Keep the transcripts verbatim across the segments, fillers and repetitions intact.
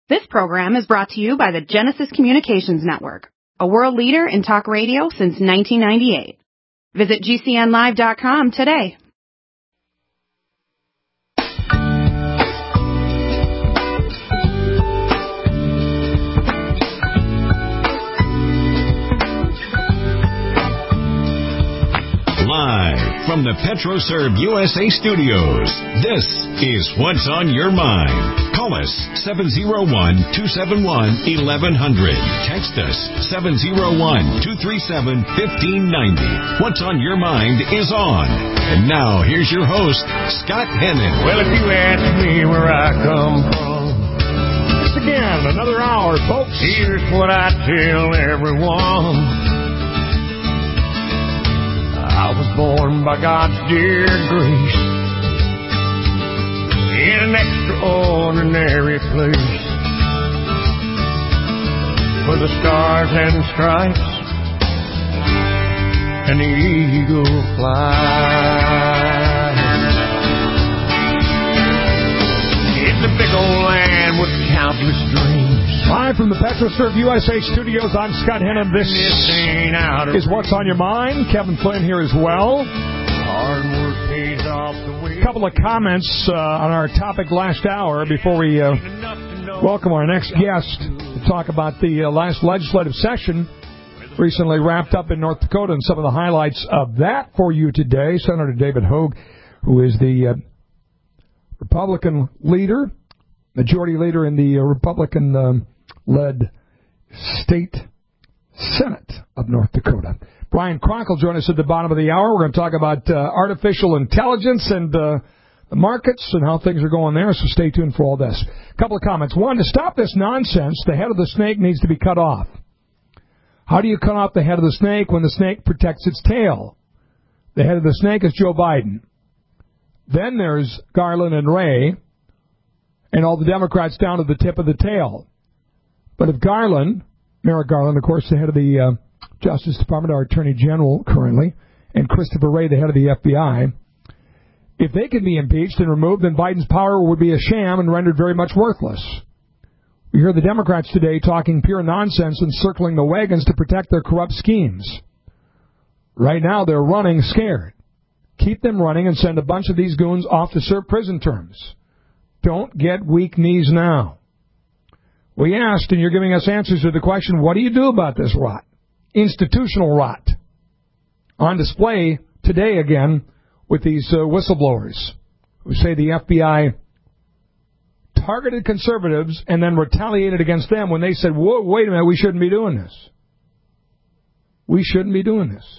This program is brought to you by the Genesis Communications Network, a world leader in talk radio since nineteen ninety-eight. Visit G C N live dot com today. Live from the PetroServe U S A studios, this is What's on Your Mind. Call us seven oh one, two seven one, eleven hundred. Text us seven oh one, two three seven, one five nine oh. What's on Your Mind is on. And now, here's your host, Scott Hennon. Well, if you ask me where I come from, once again, another hour, folks. Here's what I tell everyone. I was born by God's dear grace in an extraordinary place where the stars and stripes and the eagle fly. It's a big old land with countless dreams. Live from the PetroServe U S A studios, I'm Scott Hennon. This is What's on Your Mind. Kevin Flynn here as well. Hard work pays off the way. A couple of comments uh, on our topic last hour before we uh, welcome our next guest to talk about the uh, last legislative session recently wrapped up in North Dakota and some of the highlights of that for you today. Senator David Hogue, who is the uh, Republican leader, majority leader in the uh, Republican um, led state Senate of North Dakota. Brian Kronk will join us at the bottom of the hour. We're going to talk about uh, artificial intelligence and uh, the markets and how things are going there, so stay tuned for all this. A couple of comments. One, to stop this nonsense, the head of the snake needs to be cut off. How do you cut off the head of the snake when the snake protects its tail? The head of the snake is Joe Biden. Then there's Garland and Ray and all the Democrats down to the tip of the tail. But if Garland, Merrick Garland, of course, the head of the uh, Justice Department, our Attorney General currently, and Christopher Wray, the head of the F B I, if they can be impeached and removed, then Biden's power would be a sham and rendered very much worthless. We hear the Democrats today talking pure nonsense and circling the wagons to protect their corrupt schemes. Right now, they're running scared. Keep them running and send a bunch of these goons off to serve prison terms. Don't get weak knees now. We asked, and you're giving us answers to the question, what do you do about this rot? Institutional rot. On display today again with these uh, whistleblowers who say the F B I targeted conservatives and then retaliated against them when they said, whoa, wait a minute, we shouldn't be doing this. We shouldn't be doing this.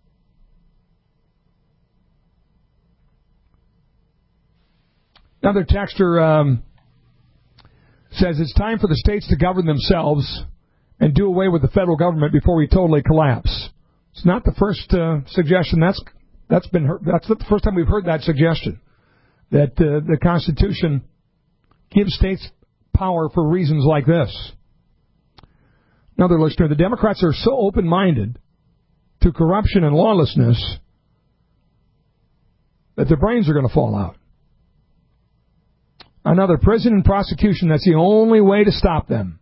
Another texter um, says it's time for the states to govern themselves and do away with the federal government before we totally collapse. It's not the first uh, suggestion. That's that's been heard. That's not the first time we've heard that suggestion, that uh, the Constitution gives states power for reasons like this. Another listener, the Democrats are so open-minded to corruption and lawlessness that their brains are going to fall out. Another, prison and prosecution, that's the only way to stop them.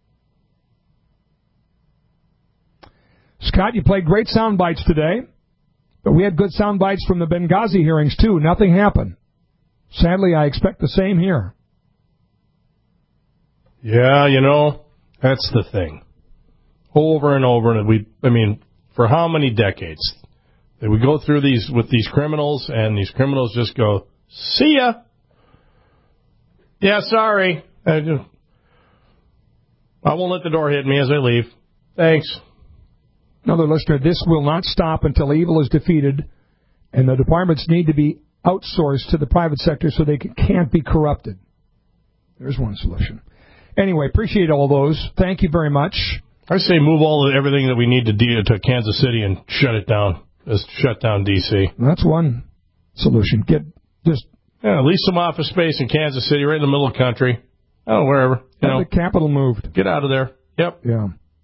Scott, you played great sound bites today, but we had good sound bites from the Benghazi hearings, too. Nothing happened. Sadly, I expect the same here. Yeah, you know, that's the thing. Over and over, and we, I mean, for how many decades that we go through these with these criminals, and these criminals just go, see ya. Yeah, sorry. I, just, I won't let the door hit me as I leave. Thanks. Another listener, this will not stop until evil is defeated, and the departments need to be outsourced to the private sector so they can't be corrupted. There's one solution. Anyway, appreciate all those. Thank you very much. I say move all of everything that we need to do to Kansas City and shut it down. Just shut down D C. That's one solution. Get just yeah, lease some office space in Kansas City, right in the middle of the country. Oh, wherever. You know, the capital moved. Get out of there. Yep. Yeah.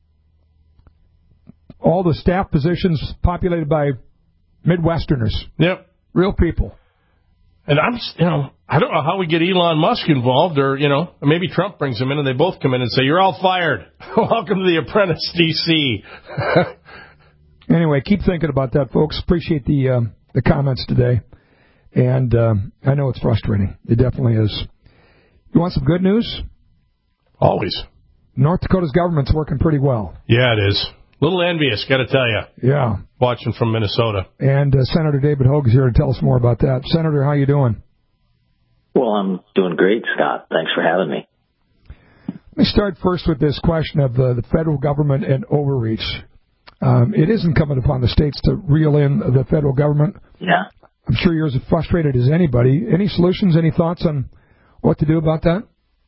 All the staff positions populated by Midwesterners. Yep. Real people. And I'm, you know, I don't know how we get Elon Musk involved, or, you know, maybe Trump brings him in and they both come in and say, you're all fired. Welcome to the Apprentice, D C Anyway, keep thinking about that, folks. Appreciate the um, the comments today. And um, I know it's frustrating. It definitely is. You want some good news? Always. North Dakota's government's working pretty well. Yeah, it is. A little envious, got to tell you. Yeah. Watching from Minnesota. And uh, Senator David Hogue is here to tell us more about that. Senator, how you doing? Well, I'm doing great, Scott. Thanks for having me. Let me start first with this question of the, the federal government and overreach. Um, it is incumbent upon the states to reel in the federal government. Yeah. I'm sure you're as frustrated as anybody. Any solutions, any thoughts on what to do about that?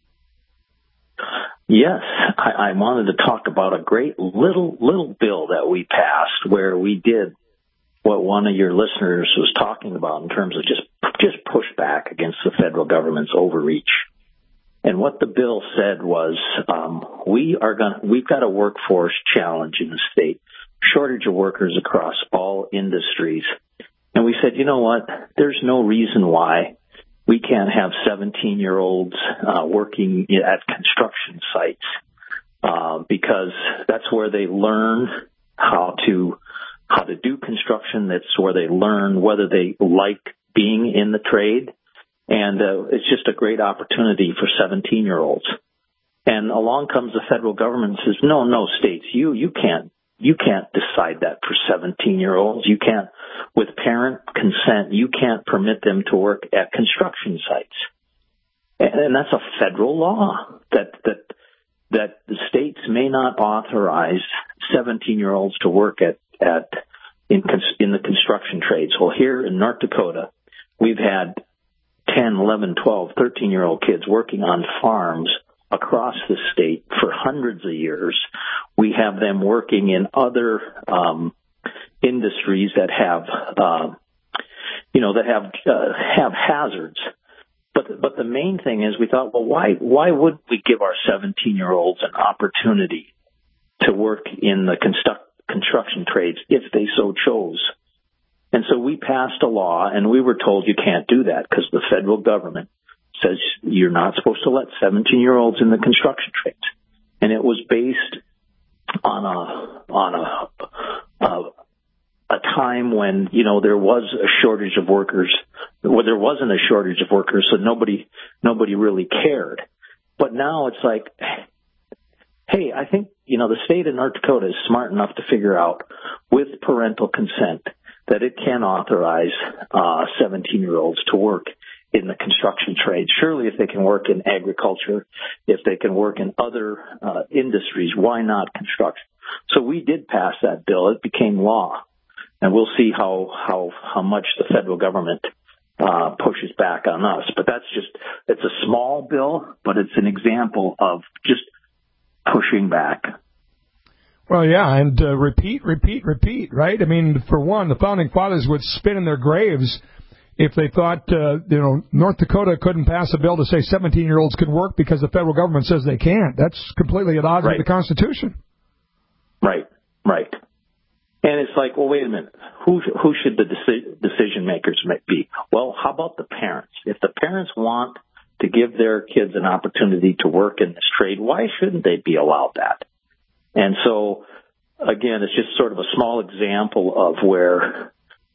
Yes, I, I wanted to talk about a great little little bill that we passed where we did what one of your listeners was talking about in terms of just just push back against the federal government's overreach. And what the bill said was, um, we are going we've got a workforce challenge in the state, shortage of workers across all industries. And we said, you know what? There's no reason why we can't have seventeen-year-olds uh, working at construction sites uh, because that's where they learn how to how to do construction. That's where they learn whether they like being in the trade. And uh, it's just a great opportunity for seventeen-year-olds. And along comes the federal government and says, no, no, states, you you can't you can't decide that for seventeen-year-olds. You can't, with parent consent, you can't permit them to work at construction sites. And, and that's a federal law that that that the states may not authorize seventeen-year-olds to work at at in in the construction trades. Well, here in North Dakota, we've had ten, eleven, twelve, thirteen-year-old kids working on farms across the state for hundreds of years. We have them working in other um, industries that have, uh, you know, that have uh, have hazards. But but the main thing is, we thought, well, why why would we give our seventeen-year-olds an opportunity to work in the construct, construction trades if they so chose? And so we passed a law, and we were told you can't do that because the federal government says you're not supposed to let seventeen-year-olds in the construction trades. And it was based on a on a, a a time when, you know, there was a shortage of workers. Well, there wasn't a shortage of workers, so nobody nobody really cared. But now it's like, hey, I think, you know, the state of North Dakota is smart enough to figure out, with parental consent, that it can authorize uh, seventeen-year-olds to work in the construction trades. Surely if they can work in agriculture, if they can work in other uh, industries, why not construction? So we did pass that bill. It became law. And we'll see how, how, how much the federal government uh, pushes back on us. But that's just, it's a small bill, but it's an example of just pushing back. Well, yeah, and uh, repeat, repeat, repeat, right? I mean, for one, the Founding Fathers would spin in their graves if they thought, uh, you know, North Dakota couldn't pass a bill to say seventeen-year-olds could work because the federal government says they can't. That's completely at odds right. with the Constitution. Right, right. And it's like, well, wait a minute. Who who should the deci- decision makers be? Well, how about the parents? If the parents want to give their kids an opportunity to work in this trade, why shouldn't they be allowed that? And so, again, it's just sort of a small example of where,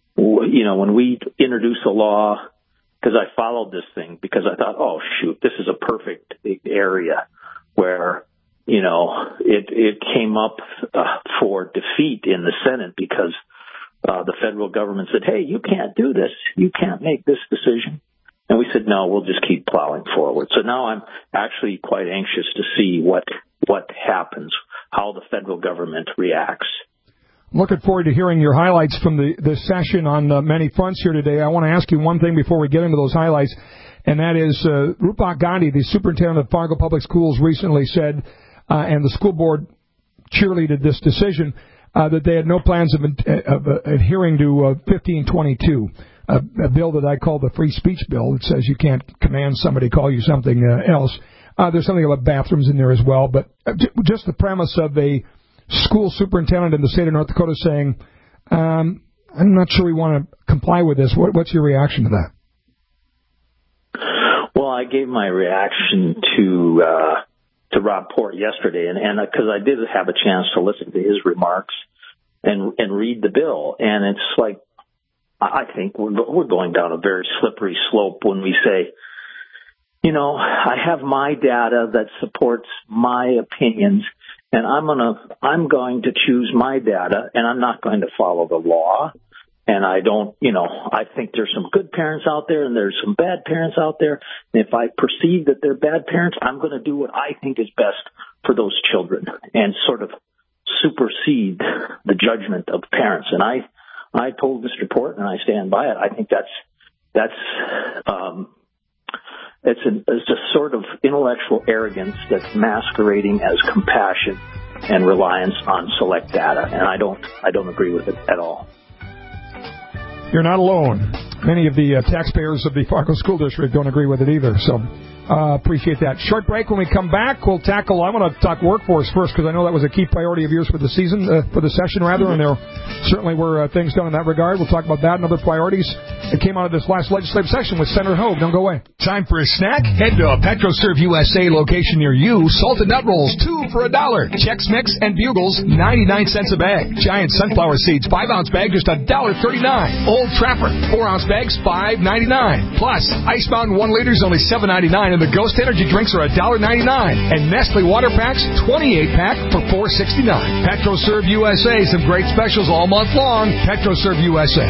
you know, when we introduce a law, because I followed this thing because I thought, oh, shoot, this is a perfect area where, you know, it, it came up uh, for defeat in the Senate because uh, the federal government said, hey, you can't do this. You can't make this decision. And we said, no, we'll just keep plowing forward. So now I'm actually quite anxious to see what what happens, how the federal government reacts. I'm looking forward to hearing your highlights from the, the session on uh, many fronts here today. I want to ask you one thing before we get into those highlights, and that is uh, Rupak Gandhi, the superintendent of Fargo Public Schools, recently said, uh, and the school board cheerleaded this decision, uh, that they had no plans of, of uh, adhering to uh, fifteen twenty-two, a, a bill that I call the free speech bill. It says you can't command somebody to call you something uh, else. Uh, there's something about bathrooms in there as well, but just the premise of a school superintendent in the state of North Dakota saying, um, I'm not sure we want to comply with this. What, what's your reaction to that? Well, I gave my reaction to uh, to Rob Port yesterday, and and because I did have a chance to listen to his remarks and and read the bill, and it's like I think we're we're going down a very slippery slope when we say, you know, I have my data that supports my opinions, and I'm gonna I'm going to choose my data, and I'm not going to follow the law. And I don't, you know, I think there's some good parents out there and there's some bad parents out there. And if I perceive that they're bad parents, I'm going to do what I think is best for those children and sort of supersede the judgment of parents. And I, I told Mister Port, and I stand by it. I think that's, that's, um, it's a, it's a sort of intellectual arrogance that's masquerading as compassion and reliance on select data. And I don't, I don't agree with it at all. You're not alone. Many of the uh, taxpayers of the Fargo School District don't agree with it either. So uh, appreciate that. Short break. When we come back, we'll tackle, I want to talk workforce first because I know that was a key priority of yours for the season, uh, for the session rather, and there certainly were uh, things done in that regard. We'll talk about that and other priorities that came out of this last legislative session with Senator Hogue. Don't go away. Time for a snack? Head to a PetroServe U S A location near you. Salted nut rolls, two for a dollar. Chex Mix and Bugles, ninety-nine cents a bag. Giant sunflower seeds, five ounce bag, just one dollar thirty-nine. Old Trapper, four ounce bags, five ninety-nine. Plus, Ice Mountain one liters, only seven ninety-nine, and the Ghost Energy drinks are one dollar ninety-nine. And Nestle water packs, twenty-eight pack for four sixty-nine. PetroServe U S A, some great specials all month long. PetroServe U S A.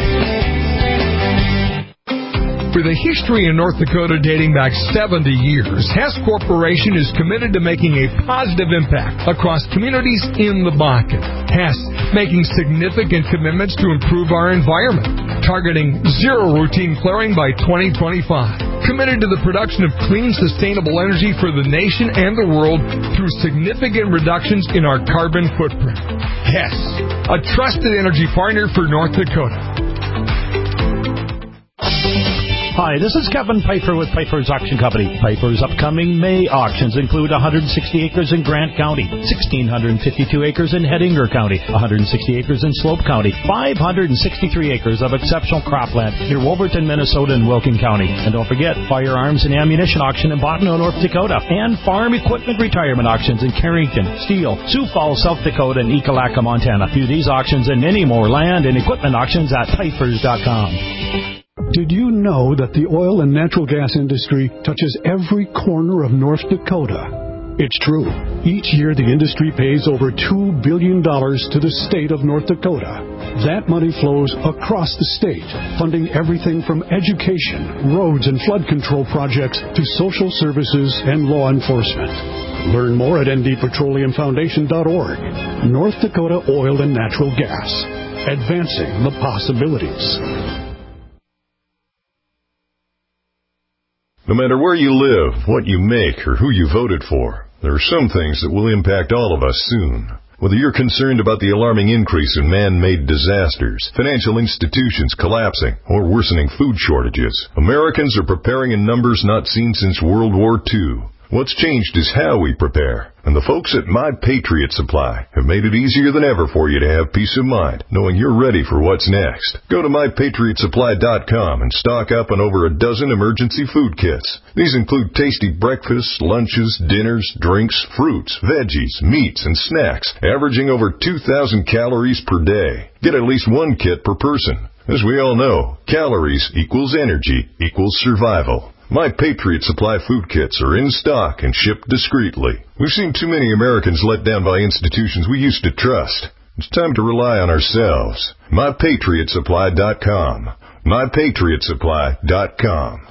For the history in North Dakota dating back seventy years, Hess Corporation is committed to making a positive impact across communities in the Bakken. Hess making significant commitments to improve our environment, targeting zero routine flaring by twenty twenty-five. Committed to the production of clean, sustainable energy for the nation and the world through significant reductions in our carbon footprint. Hess, a trusted energy partner for North Dakota. Hi, this is Kevin Piper with Piper's Auction Company. Piper's upcoming May auctions include one hundred sixty acres in Grant County, one thousand six hundred fifty-two acres in Hettinger County, one hundred sixty acres in Slope County, five hundred sixty-three acres of exceptional cropland near Wolverton, Minnesota, and Wilkin County. And don't forget, firearms and ammunition auction in Bottineau, North Dakota, and farm equipment retirement auctions in Carrington, Steele, Sioux Falls, South Dakota, and Ekalaka, Montana. View these auctions and many more land and equipment auctions at pipers dot com. Did you know that the oil and natural gas industry touches every corner of North Dakota? It's true. Each year, the industry pays over two billion dollars to the state of North Dakota. That money flows across the state, funding everything from education, roads and flood control projects to social services and law enforcement. Learn more at N D Petroleum Foundation dot org. North Dakota Oil and Natural Gas. Advancing the possibilities. No matter where you live, what you make, or who you voted for, there are some things that will impact all of us soon. Whether you're concerned about the alarming increase in man-made disasters, financial institutions collapsing, or worsening food shortages, Americans are preparing in numbers not seen since World War Two. What's changed is how we prepare. And the folks at My Patriot Supply have made it easier than ever for you to have peace of mind, knowing you're ready for what's next. Go to my patriot supply dot com and stock up on over a dozen emergency food kits. These include tasty breakfasts, lunches, dinners, drinks, fruits, veggies, meats, and snacks, averaging over two thousand calories per day. Get at least one kit per person. As we all know, calories equals energy equals survival. My Patriot Supply food kits are in stock and shipped discreetly. We've seen too many Americans let down by institutions we used to trust. It's time to rely on ourselves. my patriot supply dot com. my patriot supply dot com.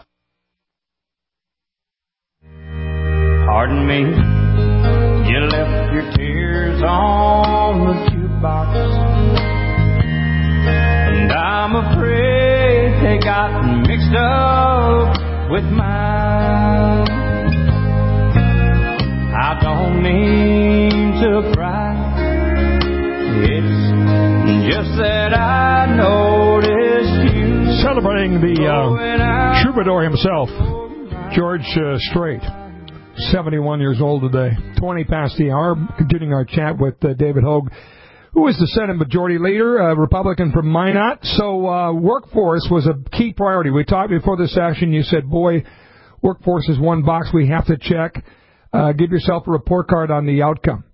Pardon me, you left your tears on the jukebox, and I'm afraid they got mixed up with mine. I don't mean to cry, it's just that I noticed you. Celebrating the uh, troubadour himself, George uh, Strait, seventy-one years old today, twenty past the hour. Continuing our chat with uh, David Hogue, who is the Senate Majority Leader, a Republican from Minot. So uh, workforce was a key priority. We talked before the session. You said, boy, Workforce is one box we have to check. Uh, give yourself a report card on the outcome.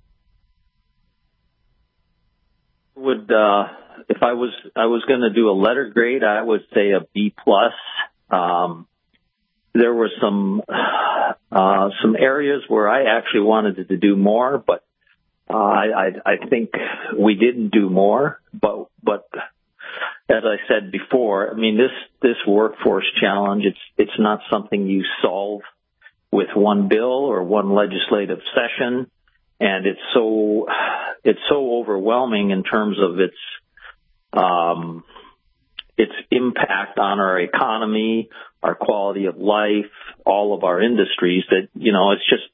Would uh, if I was I was going to do a letter grade, I would say a B plus. Um, there were some uh, some areas where I actually wanted to do more, but uh, I, I I think we didn't do more. But but as I said before, I mean this this workforce challenge, it's it's not something you solve with one bill or one legislative session. And it's so it's so overwhelming in terms of its um, its impact on our economy, our quality of life, all of our industries that, you know, it's just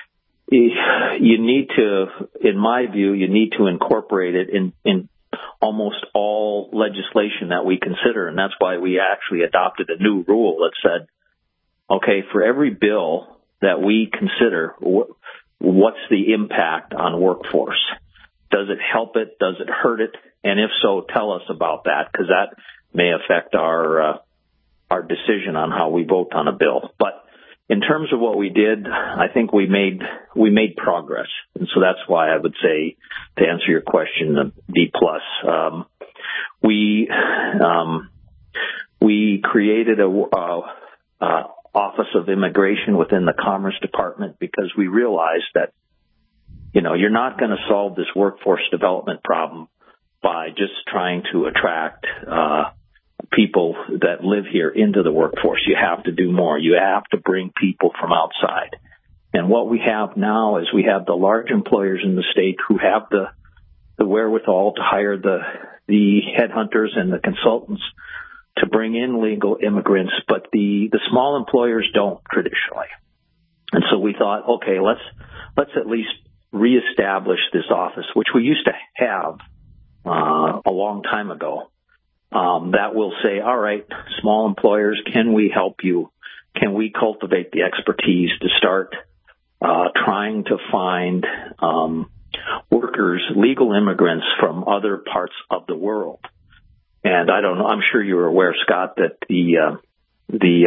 you need to, in my view, you need to incorporate it in, in almost all legislation that we consider. And that's why we actually adopted a new rule that said, okay, for every bill that we consider, what's the impact on workforce? Does it help it? Does it hurt it? And if so, tell us about that, because that may affect our uh, our decision on how we vote on a bill. But in terms of what we did, I think we made we made progress, and so that's why I would say, to answer your question, a B plus. Um, we um, we created a uh, uh, Office of Immigration within the Commerce Department because we realized that, you know, you're not going to solve this workforce development problem by just trying to attract uh, people that live here into the workforce. You have to do more. You have to bring people from outside. And what we have now is we have the large employers in the state who have the the wherewithal to hire the the headhunters and the consultants to bring in legal immigrants, but the, the small employers don't traditionally. And so we thought, okay, let's let's at least reestablish this office, which we used to have uh, a long time ago. Um, that will say, all right, small employers, can we help you? Can we cultivate the expertise to start uh, trying to find um, workers, legal immigrants from other parts of the world? And I don't know, I'm sure you're aware, Scott, that the uh, the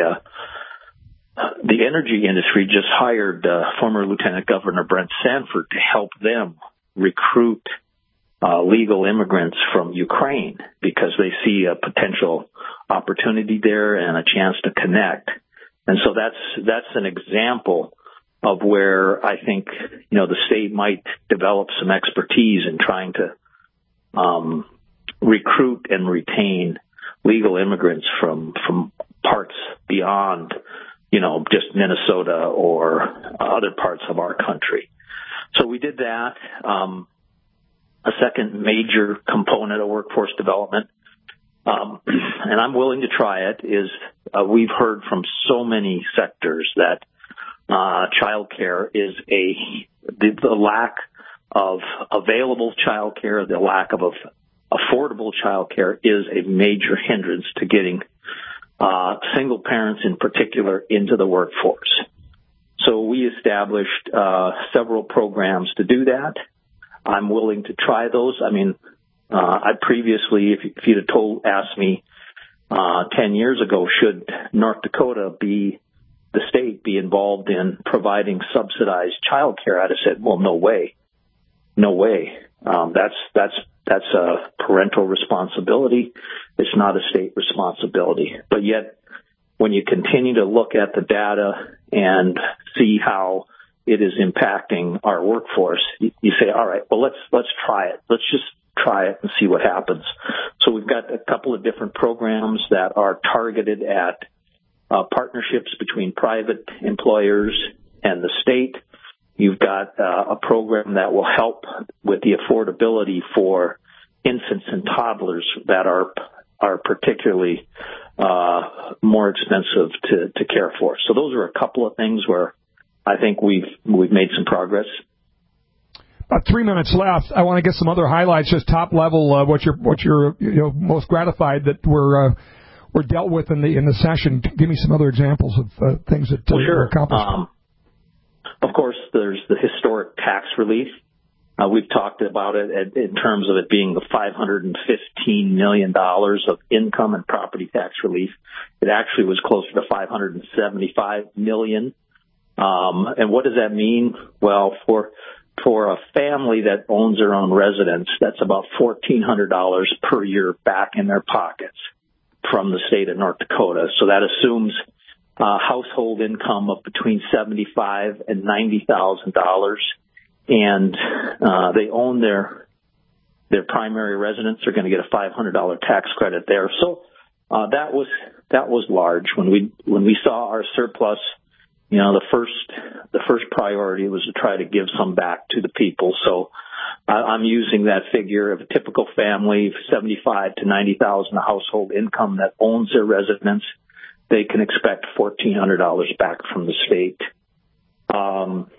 uh, the energy industry just hired uh, former Lieutenant Governor Brent Sanford to help them recruit uh, legal immigrants from Ukraine because they see a potential opportunity there and a chance to connect. And so that's that's an example of where I think, you know, the state might develop some expertise in trying to um recruit and retain legal immigrants from, from parts beyond, you know, just Minnesota or other parts of our country. So we did that. Um, a second major component of workforce development, um, and I'm willing to try it, is uh, we've heard from so many sectors that uh, childcare is a, the, the lack of available childcare, the lack of, of affordable childcare is a major hindrance to getting uh, single parents in particular into the workforce. So we established uh, several programs to do that. I'm willing to try those. I mean, uh, I previously, if, if you'd have told, asked me uh, ten years ago, should North Dakota be, the state be involved in providing subsidized childcare, I'd have said, well, no way. No way. Um, that's, that's, That's a parental responsibility. It's not a state responsibility. But yet, when you continue to look at the data and see how it is impacting our workforce, you, you say, all right, well, let's let's try it. Let's just try it and see what happens. So we've got a couple of different programs that are targeted at uh, partnerships between private employers and the state. You've got uh, a program that will help with the affordability for infants and toddlers that are are particularly uh, more expensive to, to care for. So those are a couple of things where I think we've we've made some progress. About three minutes left. I want to get some other highlights, just top level. Uh, what you're what you're you know most gratified that were uh, were dealt with in the in the session. Give me some other examples of uh, things that uh, well, sure. were accomplished. Um, Of course, there's the historic tax relief Uh, we've talked about it at, in terms of it being the five hundred fifteen million dollars of income and property tax relief. It actually was closer to five hundred seventy-five million dollars. Um, and what does that mean? Well, for for a family that owns their own residence, that's about fourteen hundred dollars per year back in their pockets from the state of North Dakota. So that assumes uh, household income of between seventy-five thousand dollars and ninety thousand dollars. And uh, they own their their primary residence. They're going to get a five hundred dollars tax credit there. So uh, that was that was large. When we when we saw our surplus, you know, the first the first priority was to try to give some back to the people. So uh, I'm using that figure of a typical family, seventy-five to ninety thousand household income that owns their residence. They can expect fourteen hundred dollars back from the state. Um,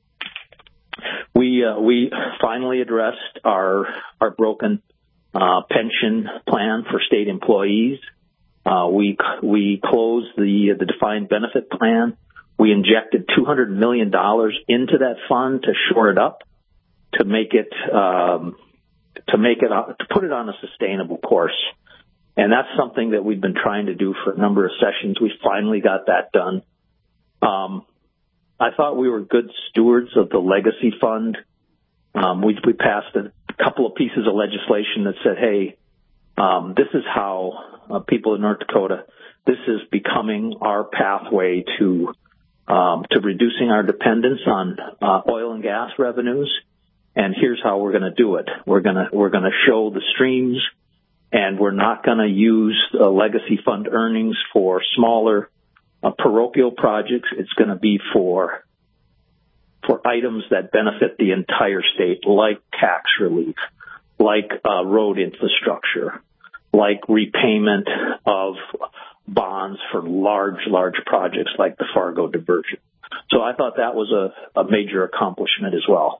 We uh, we finally addressed our our broken uh, pension plan for state employees. Uh, we we closed the the defined benefit plan. We injected two hundred million dollars into that fund to shore it up, to make it um, to make it to put it on a sustainable course. And that's something that we've been trying to do for a number of sessions. We finally got that done. Um, I thought we were good stewards of the legacy fund. Um, we, we passed a couple of pieces of legislation that said, hey, um, this is how uh, people in North Dakota, this is becoming our pathway to um, to reducing our dependence on uh, oil and gas revenues. And here's how we're going to do it. We're going to we're going to show the streams, and we're not going to use uh, legacy fund earnings for smaller Uh, parochial projects. It's going to be for for items that benefit the entire state, like tax relief, like uh, road infrastructure, like repayment of bonds for large, large projects like the Fargo diversion. So I thought that was a, a major accomplishment as well.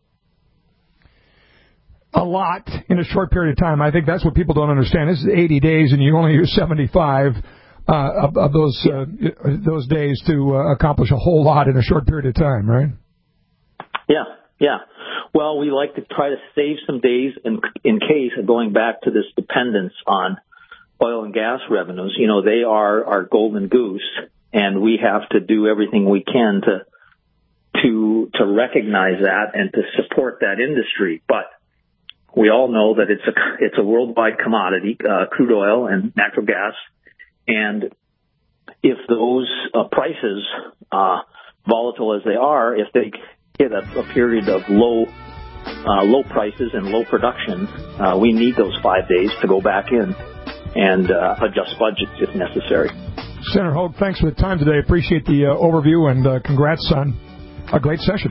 A lot in a short period of time. I think that's what people don't understand. This is eighty days, and you only use seventy-five Uh, of, of those uh, those days to uh, accomplish a whole lot in a short period of time, right? Yeah, yeah. Well, we like to try to save some days in, in case of going back to this dependence on oil and gas revenues. You know, they are our golden goose, and we have to do everything we can to to to recognize that and to support that industry. But we all know that it's a it's a worldwide commodity, uh, crude oil and natural gas. And if those uh, prices, uh, volatile as they are, if they hit a, a period of low, uh, low prices and low production, uh, we need those five days to go back in and uh, adjust budgets if necessary. Senator Hogue, thanks for the time today. Appreciate the uh, overview, and uh, congrats on a great session.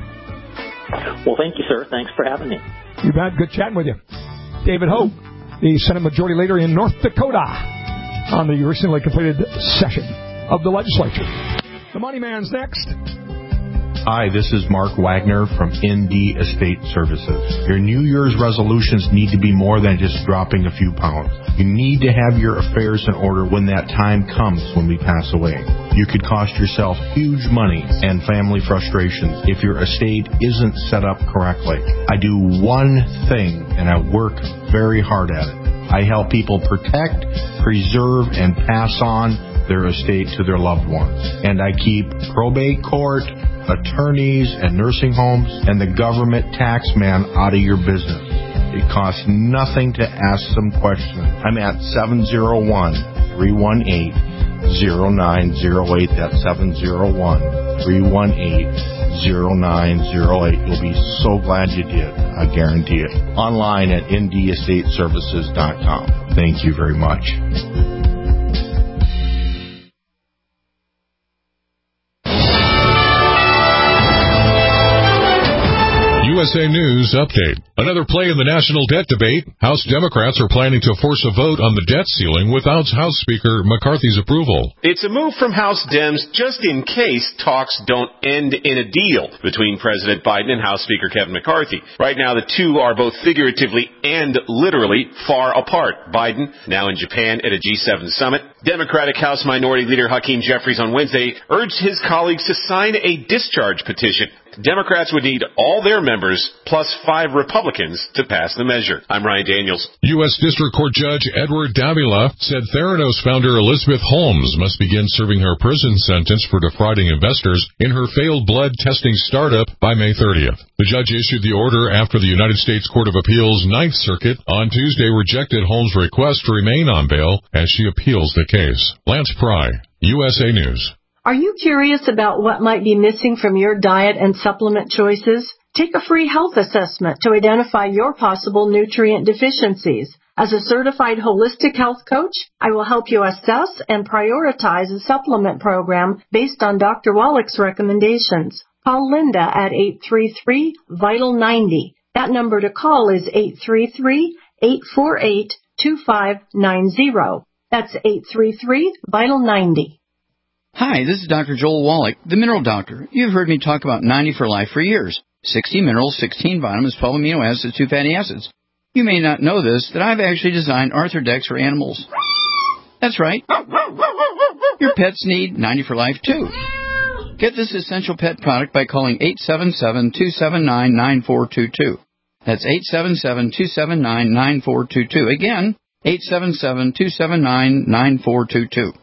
Well, thank you, sir. Thanks for having me. You bet. Good chatting with you. David Hogue, the Senate Majority Leader in North Dakota, on the recently completed session of the legislature. The Money Man's next. Hi, this is Mark Wagner from N D Estate Services. Your New Year's resolutions need to be more than just dropping a few pounds. You need to have your affairs in order when that time comes when we pass away. You could cost yourself huge money and family frustrations if your estate isn't set up correctly. I do one thing, and I work very hard at it. I help people protect, preserve, and pass on their estate to their loved ones. And I keep probate court, attorneys, and nursing homes, and the government tax man out of your business. It costs nothing to ask some questions. I'm at seven oh one, three one eight, oh nine oh eight. That's seven oh one, three one eight, oh nine oh eight. You'll be so glad you did. I guarantee it. Online at n d estate services dot com. Thank you very much. U S A News Update. Another play in the national debt debate. House Democrats are planning to force a vote on the debt ceiling without House Speaker McCarthy's approval. It's a move from House Dems just in case talks don't end in a deal between President Biden and House Speaker Kevin McCarthy. Right now, the two are both figuratively and literally far apart. Biden, now in Japan at a G seven summit, Democratic House Minority Leader Hakeem Jeffries on Wednesday urged his colleagues to sign a discharge petition. Democrats would need all their members plus five Republicans to pass the measure. I'm Ryan Daniels. U S District Court Judge Edward Davila said Theranos founder Elizabeth Holmes must begin serving her prison sentence for defrauding investors in her failed blood testing startup by May thirtieth. The judge issued the order after the United States Court of Appeals Ninth Circuit on Tuesday rejected Holmes' request to remain on bail as she appeals the case. Lance Pry, U S A News. Are you curious about what might be missing from your diet and supplement choices? Take a free health assessment to identify your possible nutrient deficiencies. As a certified holistic health coach, I will help you assess and prioritize a supplement program based on Doctor Wallach's recommendations. Call Linda at eight three three, VITAL ninety. That number to call is eight three three, eight four eight, two five nine zero. That's eight three three, VITAL ninety. Hi, this is Doctor Joel Wallach, the Mineral Doctor. You've heard me talk about ninety for Life for years. sixty minerals, sixteen vitamins, twelve amino acids, two fatty acids. You may not know this, that I've actually designed Arthrodex for animals. That's right. Your pets need ninety for Life, too. Get this essential pet product by calling eight seven seven, two seven nine, nine four two two. That's eight seven seven, two seven nine, nine four two two. Again, eight seven seven, two seven nine, nine four two two.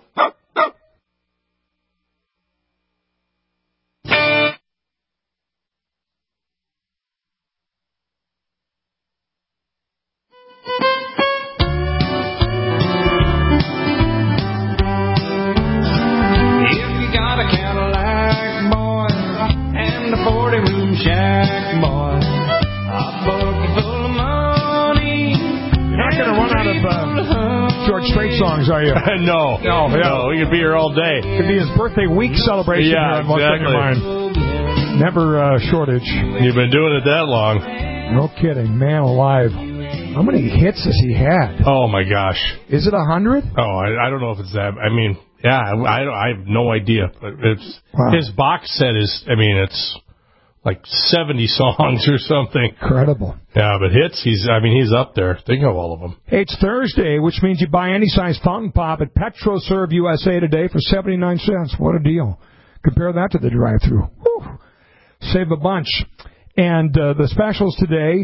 Songs, are you? no. No, yeah. no, we could be here all day. Could be his birthday week celebration yeah, here on What's on Your Mind. Never uh, shortage. You've been doing it that long. No kidding. Man alive. How many hits has he had? Oh, my gosh. Is it a hundred? Oh, I, I don't know if it's that. I mean, yeah, I, I, I have no idea. But it's wow. His box set is, I mean, it's like seventy songs or something. Incredible. Yeah, but hits, he's, I mean, he's up there. Think of all of them. Hey, it's Thursday, which means you buy any size fountain pop at PetroServe U S A today for seventy-nine cents. What a deal. Compare that to the drive-thru. Whew. Save a bunch. And uh, the specials today,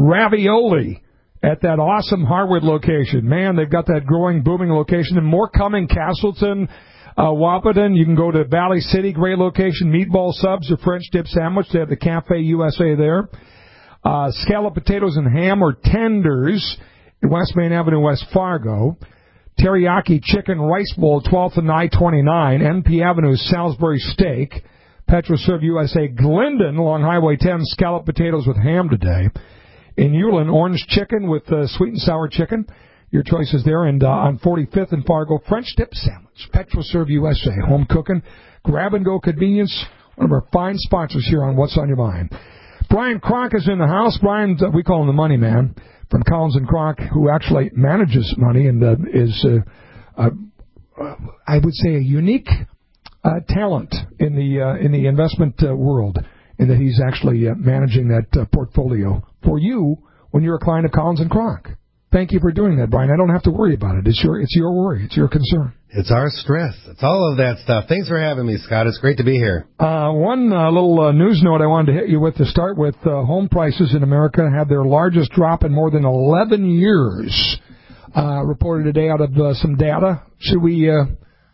ravioli at that awesome Harwood location. Man, they've got that growing, booming location. And more coming, Castleton, Uh, Wahpeton. You can go to Valley City, great location. Meatball subs or French dip sandwich. They have the Cafe U S A there. Uh, scallop potatoes and ham or tenders in West Main Avenue, West Fargo. Teriyaki chicken rice bowl, twelfth and I twenty-nine. N P Avenue, Salisbury steak. PetroServe U S A, Glendon along Highway ten. Scallop potatoes with ham today. In Ulen, orange chicken with uh, sweet and sour chicken. Your choices there. And uh, on forty-fifth and Fargo, French dip sandwich. PetroServe U S A. Home cooking. Grab-and-go convenience. One of our fine sponsors here on What's on Your Mind. Brian Kronk is in the house. Brian, uh, we call him the money man from Collins and Kronk, who actually manages money and uh, is, uh, uh, I would say, a unique uh, talent in the uh, in the investment uh, world, in that he's actually uh, managing that uh, portfolio for you when you're a client of Collins and Kronk. Thank you for doing that, Brian. I don't have to worry about it. It's your it's your worry. It's your concern. It's our stress. It's all of that stuff. Thanks for having me, Scott. It's great to be here. Uh, one uh, little uh, news note I wanted to hit you with to start with. Uh, home prices in America had their largest drop in more than eleven years. Uh, reported today out of uh, some data. Should we uh,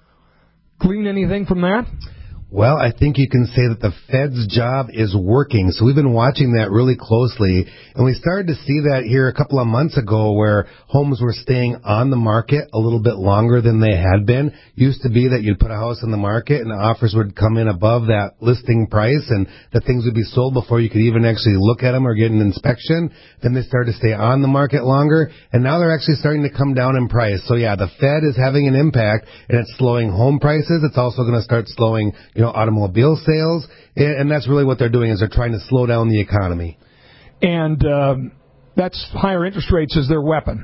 glean anything from that? Well, I think you can say that the Fed's job is working. So we've been watching that really closely. And we started to see that here a couple of months ago where homes were staying on the market a little bit longer than they had been. Used to be that you'd put a house on the market and the offers would come in above that listing price and that things would be sold before you could even actually look at them or get an inspection. Then they started to stay on the market longer. And now they're actually starting to come down in price. So yeah, the Fed is having an impact and it's slowing home prices. It's also going to start slowing, you know, automobile sales, and that's really what they're doing is they're trying to slow down the economy. And uh, that's higher interest rates as their weapon.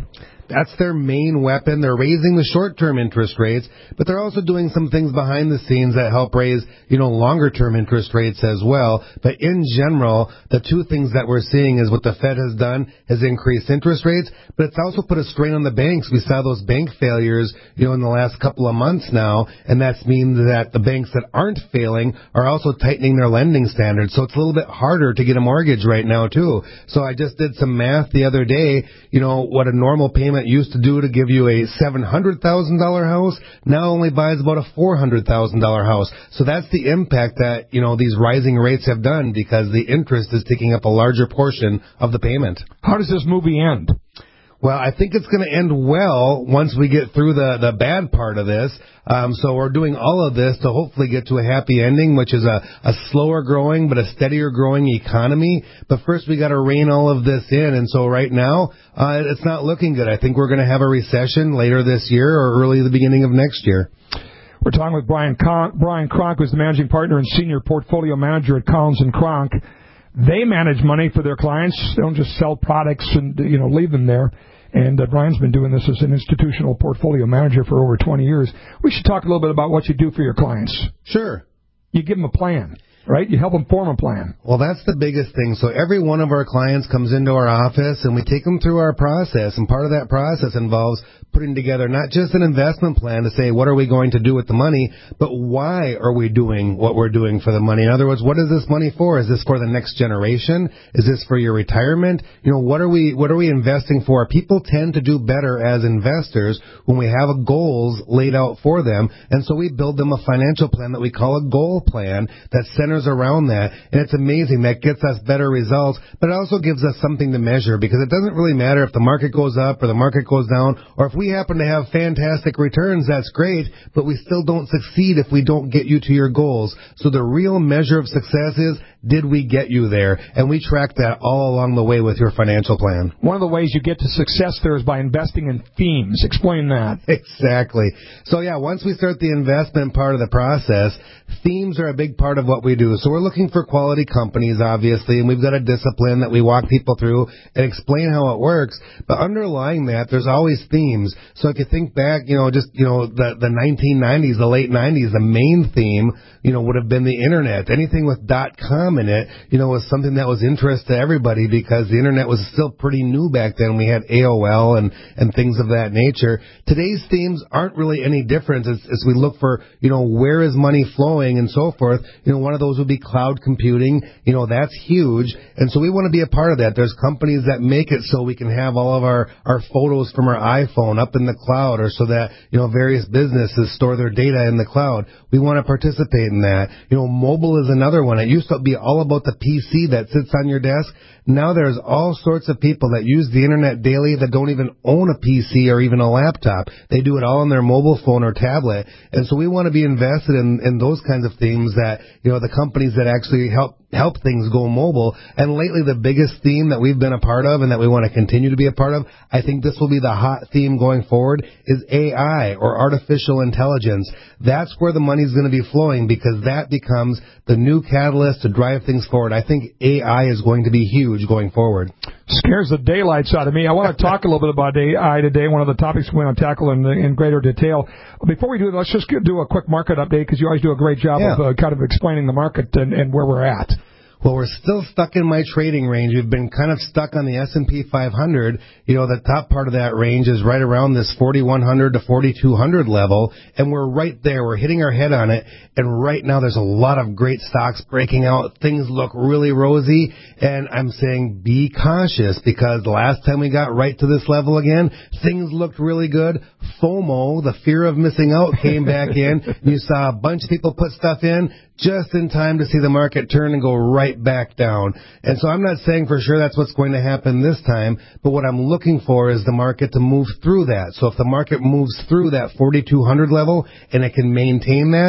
That's their main weapon. They're raising the short-term interest rates, but they're also doing some things behind the scenes that help raise, you know, longer-term interest rates as well. But in general, the two things that we're seeing is what the Fed has done has increased interest rates, but it's also put a strain on the banks. We saw those bank failures, you know, in the last couple of months now, and that means that the banks that aren't failing are also tightening their lending standards. So it's a little bit harder to get a mortgage right now, too. So I just did some math the other day, you know, what a normal payment used to do to give you a seven hundred thousand dollars house now only buys about a four hundred thousand dollars house. So that's the impact that, you know, these rising rates have done because the interest is taking up a larger portion of the payment. How does this movie end? Well, I think it's going to end well once we get through the, the bad part of this. Um, so we're doing all of this to hopefully get to a happy ending, which is a, a slower growing but a steadier growing economy. But first we got to rein all of this in. And so right now, uh, it's not looking good. I think we're going to have a recession later this year or early the beginning of next year. We're talking with Brian Con- Brian Kronk, who's the managing partner and senior portfolio manager at Collins and Kronk. They manage money for their clients. They don't just sell products and, you know, leave them there. And uh, Brian's been doing this as an institutional portfolio manager for over twenty years. We should talk a little bit about what you do for your clients. Sure. You give them a plan, right? You help them form a plan. Well, that's the biggest thing. So every one of our clients comes into our office, and we take them through our process. And part of that process involves putting together not just an investment plan to say, what are we going to do with the money, but why are we doing what we're doing for the money? In other words, what is this money for? Is this for the next generation? Is this for your retirement? You know, what are we, what are we investing for? People tend to do better as investors when we have goals laid out for them. And so we build them a financial plan that we call a goal plan that centers around that. And it's amazing. That gets us better results, but it also gives us something to measure because it doesn't really matter if the market goes up or the market goes down, or if we happen to have fantastic returns, that's great, but we still don't succeed if we don't get you to your goals. So the real measure of success is, did we get you there? And we track that all along the way with your financial plan. One of the ways you get to success there is by investing in themes. Explain that. Exactly. So yeah, once we start the investment part of the process, themes are a big part of what we do. So we're looking for quality companies, obviously, and we've got a discipline that we walk people through and explain how it works. But underlying that, there's always themes. So if you think back, you know, just, you know, the, the nineteen nineties, the late nineties, the main theme, you know, would have been the internet. Anything with .com in it, you know, was something that was interest to everybody because the internet was still pretty new back then. We had A O L and, and things of that nature. Today's themes aren't really any different as, as we look for, you know, where is money flowing and so forth. You know, one of those would be cloud computing. You know, that's huge. And so we want to be a part of that. There's companies that make it so we can have all of our, our photos from our iPhone up in the cloud, or so that, you know, various businesses store their data in the cloud. We want to participate in that. You know, mobile is another one. It used to be all about the P C that sits on your desk. Now there's all sorts of people that use the internet daily that don't even own a P C or even a laptop. They do it all on their mobile phone or tablet. And so we want to be invested in, in those kinds of themes that, you know, the companies that actually help help things go mobile. And lately the biggest theme that we've been a part of and that we want to continue to be a part of, I think this will be the hot theme going forward, is A I, or artificial intelligence. That's where the money's going to be flowing because that becomes the new catalyst to drive things forward. I think A I is going to be huge going forward. Scares the daylights out of me. I want to talk a little bit about A I today, one of the topics we want to tackle in, in greater detail. Before we do that, let's just do a quick market update because you always do a great job yeah. of uh, kind of explaining the market and, and where we're at. Well, we're still stuck in my trading range. We've been kind of stuck on the S and P five hundred. You know, the top part of that range is right around this forty-one hundred to forty-two hundred level, and we're right there. We're hitting our head on it, and right now there's a lot of great stocks breaking out. Things look really rosy, and I'm saying be cautious because the last time we got right to this level again, things looked really good. FOMO, the fear of missing out, came back in. You saw a bunch of people put stuff in just in time to see the market turn and go right back down. And so I'm not saying for sure that's what's going to happen this time, but what I'm looking for is the market to move through that. So if the market moves through that forty-two hundred level and it can maintain that,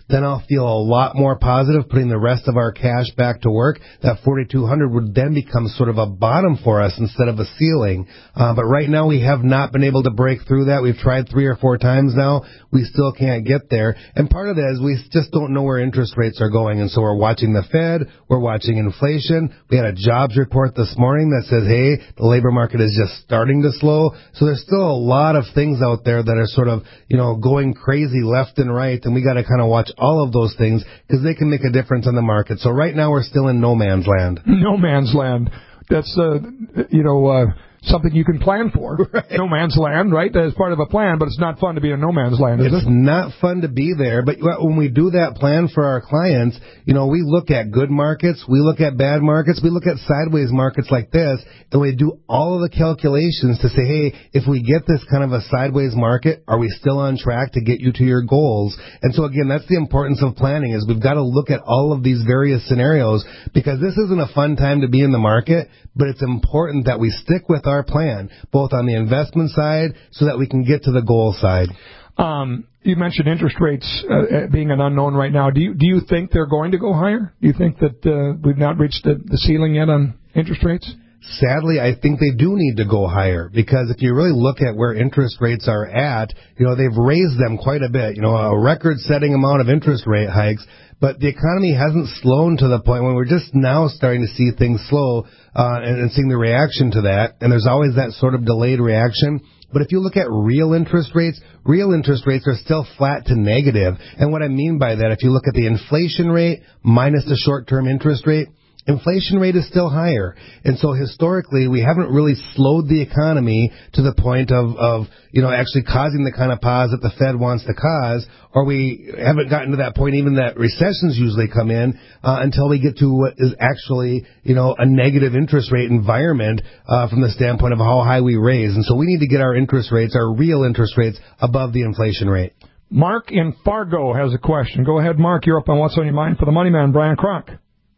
then I'll feel a lot more positive putting the rest of our cash back to work. That forty-two hundred would then become sort of a bottom for us instead of a ceiling. Uh, but right now we have not been able to break through that. We've tried three or four times now. We still can't get there. And part of that is we just don't know where interest rates are going. And so we're watching the Fed. We're watching inflation. We had a jobs report this morning that says, hey, the labor market is just starting to slow. So there's still a lot of things out there that are sort of, you know, going crazy left and right. And we got to kind of watch all of those things because they can make a difference in the market. So right now we're still in no man's land. No man's land. That's, uh, you know, uh, something you can plan for. Right. No man's land, right? As part of a plan, but it's not fun to be in no man's land, is it's it? It's not fun to be there, but when we do that plan for our clients, you know, we look at good markets, we look at bad markets, we look at sideways markets like this, and we do all of the calculations to say, hey, if we get this kind of a sideways market, are we still on track to get you to your goals? And so again, that's the importance of planning, is we've got to look at all of these various scenarios, because this isn't a fun time to be in the market, but it's important that we stick with our plan, both on the investment side so that we can get to the goal side. Um, you mentioned interest rates uh, being an unknown right now. Do you do you think they're going to go higher? Do you think that uh, we've not reached the, the ceiling yet on interest rates? Sadly, I think they do need to go higher, because if you really look at where interest rates are at, you know, they've raised them quite a bit, you know, a record-setting amount of interest rate hikes, but the economy hasn't slowed to the point when we're just now starting to see things slow uh, and, and seeing the reaction to that, and there's always that sort of delayed reaction. But if you look at real interest rates, real interest rates are still flat to negative. And what I mean by that, if you look at the inflation rate minus the short-term interest rate, inflation rate is still higher. And so historically, we haven't really slowed the economy to the point of, of, you know, actually causing the kind of pause that the Fed wants to cause, or we haven't gotten to that point even that recessions usually come in uh, until we get to what is actually, you know, a negative interest rate environment uh, from the standpoint of how high we raise. And so we need to get our interest rates, our real interest rates, above the inflation rate. Mark in Fargo has a question. Go ahead, Mark. You're up on What's on Your Mind for the Money Man, Brian Kroc.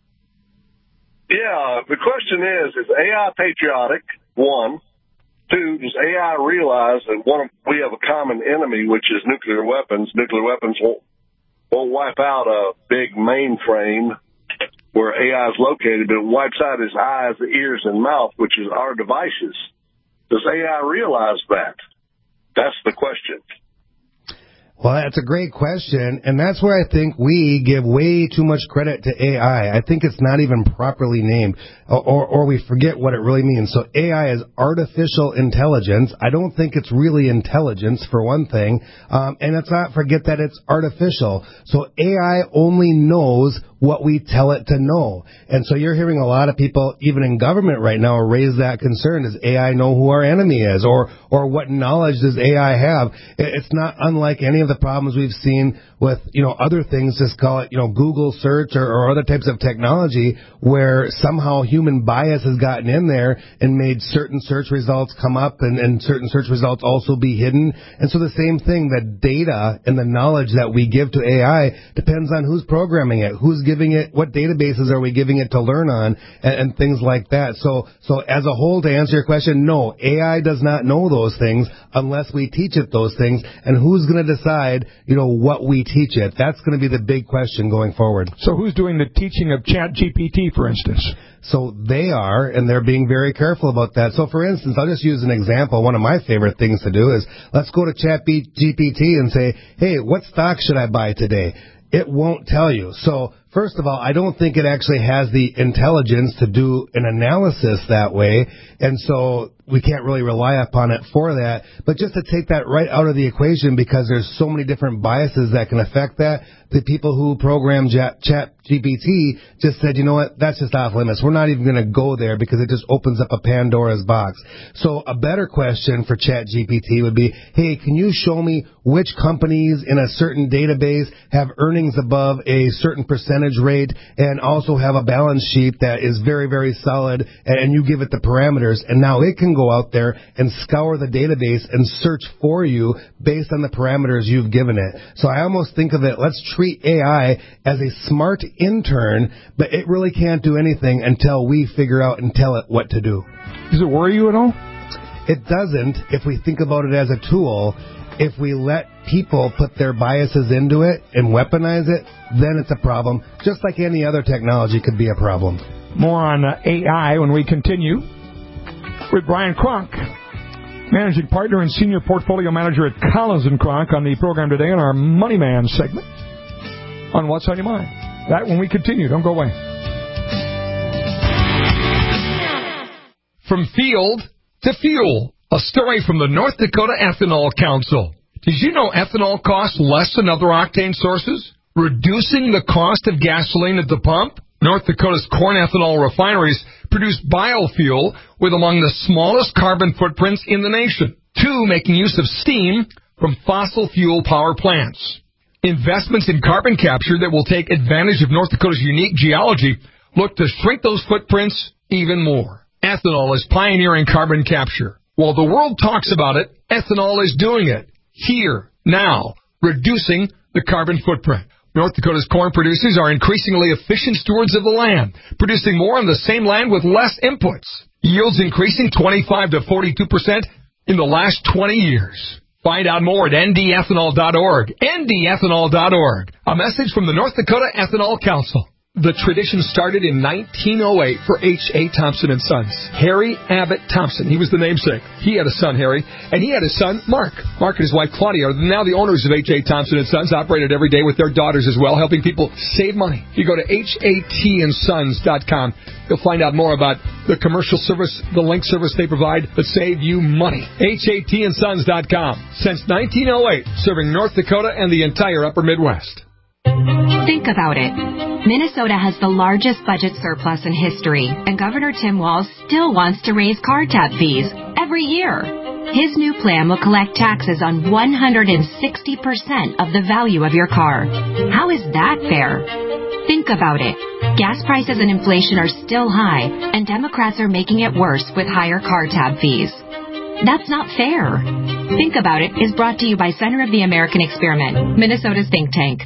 Yeah, the question is, is A I patriotic, one? Two, does A I realize that one of, we have a common enemy, which is nuclear weapons? Nuclear weapons won't, won't wipe out a big mainframe where A I is located, but it wipes out his eyes, ears, and mouth, which is our devices. Does A I realize that? That's the question. Well, that's a great question, and that's where I think we give way too much credit to A I. I think it's not even properly named, or, or we forget what it really means. So A I is artificial intelligence. I don't think it's really intelligence, for one thing, um, and let's not forget that it's artificial. So A I only knows what we tell it to know. And so you're hearing a lot of people, even in government right now, raise that concern. Does A I know who our enemy is? Or or what knowledge does A I have? It's not unlike any of the problems we've seen with, you know, other things, just call it, you know, Google search or, or other types of technology, where somehow human bias has gotten in there and made certain search results come up and, and certain search results also be hidden. And so the same thing, the data and the knowledge that we give to A I depends on who's programming it, who's giving it, what databases are we giving it to learn on, and, and things like that. So, so as a whole, to answer your question, no, A I does not know those things unless we teach it those things. And who's going to decide, you know, what we teach it? That's going to be the big question going forward. So who's doing the teaching of Chat G P T, for instance? So they are, and they're being very careful about that. So, for instance, I'll just use an example. One of my favorite things to do is let's go to Chat G P T and say, hey, what stock should I buy today? It won't tell you. So, first of all, I don't think it actually has the intelligence to do an analysis that way, and so we can't really rely upon it for that. But just to take that right out of the equation, because there's so many different biases that can affect that, the people who program Chat G P T just said, you know what, that's just off limits. We're not even going to go there because it just opens up a Pandora's box. So a better question for Chat G P T would be, hey, can you show me which companies in a certain database have earnings above a certain percentage rate and also have a balance sheet that is very, very solid, and you give it the parameters, and now it can go out there and scour the database and search for you based on the parameters you've given it. So I almost think of it, let's treat A I as a smart intern, but it really can't do anything until we figure out and tell it what to do. Does it worry you at all? It doesn't if we think about it as a tool. If we let people put their biases into it and weaponize it, then it's a problem. Just like any other technology could be a problem. More on uh, A I when we continue with Brian Kronk, Managing Partner and Senior Portfolio Manager at Collins and Kronk, on the program today in our Money Man segment on What's on Your Mind. That when we continue. Don't go away. From field to fuel, a story from the North Dakota Ethanol Council. Did you know ethanol costs less than other octane sources, reducing the cost of gasoline at the pump? North Dakota's corn ethanol refineries produce biofuel with among the smallest carbon footprints in the nation, two making use of steam from fossil fuel power plants. Investments in carbon capture that will take advantage of North Dakota's unique geology look to shrink those footprints even more. Ethanol is pioneering carbon capture. While the world talks about it, ethanol is doing it here, now, reducing the carbon footprint. North Dakota's corn producers are increasingly efficient stewards of the land, producing more on the same land with less inputs. Yields increasing twenty-five to forty-two percent in the last twenty years. Find out more at N D ethanol dot org. N D ethanol dot org. A message from the North Dakota Ethanol Council. The tradition started in nineteen oh eight for H A. Thompson and Sons. Harry Abbott Thompson, he was the namesake. He had a son, Harry, and he had a son, Mark. Mark and his wife, Claudia, are now the owners of H A. Thompson and Sons, operated every day with their daughters as well, helping people save money. You go to H A T and sons dot com. You'll find out more about the commercial service, the link service they provide that save you money. H A T and sons dot com. Since nineteen oh eight, serving North Dakota and the entire upper Midwest. Think about it. Minnesota has the largest budget surplus in history, and Governor Tim Walz still wants to raise car tab fees every year. His new plan will collect taxes on one hundred sixty percent of the value of your car. How is that fair? Think about it. Gas prices and inflation are still high, and Democrats are making it worse with higher car tab fees. That's not fair. Think About It is brought to you by Center of the American Experiment, Minnesota's think tank.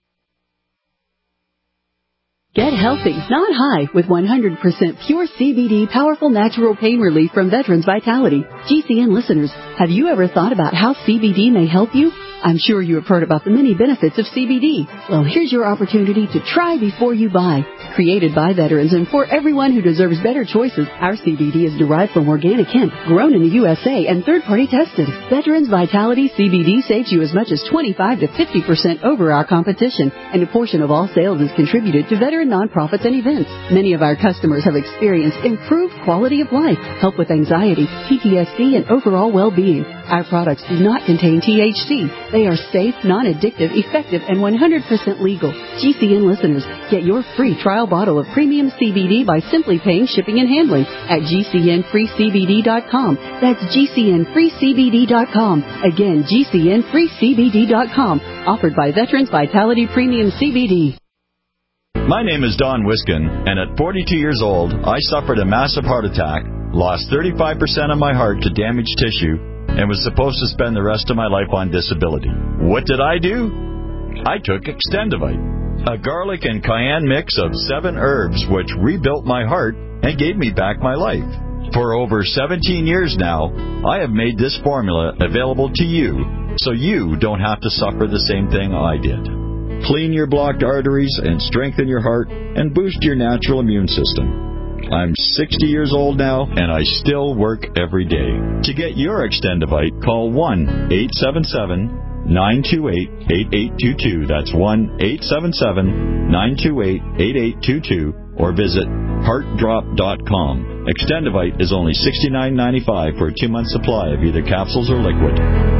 Get healthy, not high, with one hundred percent pure C B D powerful natural pain relief from Veterans Vitality. G C N listeners, have you ever thought about how C B D may help you? I'm sure you have heard about the many benefits of C B D. Well, here's your opportunity to try before you buy. Created by veterans and for everyone who deserves better choices, our C B D is derived from organic hemp, grown in the U S A and third-party tested. Veterans Vitality C B D saves you as much as twenty-five to fifty percent over our competition, and a portion of all sales is contributed to veteran nonprofits and events. Many of our customers have experienced improved quality of life, help with anxiety, P T S D, and overall well-being. Our products do not contain T H C. They are safe, non-addictive, effective, and one hundred percent legal. G C N listeners, get your free trial bottle of premium C B D by simply paying shipping and handling at G C N free C B D dot com. That's G C N free C B D dot com. Again, G C N free C B D dot com. Offered by Veterans Vitality Premium C B D. My name is Don Wiskin, and at forty-two years old, I suffered a massive heart attack, lost thirty-five percent of my heart to damaged tissue, and was supposed to spend the rest of my life on disability. What did I do? I took Extendivite, a garlic and cayenne mix of seven herbs which rebuilt my heart and gave me back my life. For over seventeen years now, I have made this formula available to you, so you don't have to suffer the same thing I did. Clean your blocked arteries and strengthen your heart and boost your natural immune system. I'm sixty years old now, and I still work every day. To get your Extendivite, call one eight seven seven, nine two eight, eight eight two two. That's one eight seven seven, nine two eight, eight eight two two, or visit heart drop dot com. Extendivite is only sixty-nine ninety-five for a two-month supply of either capsules or liquid.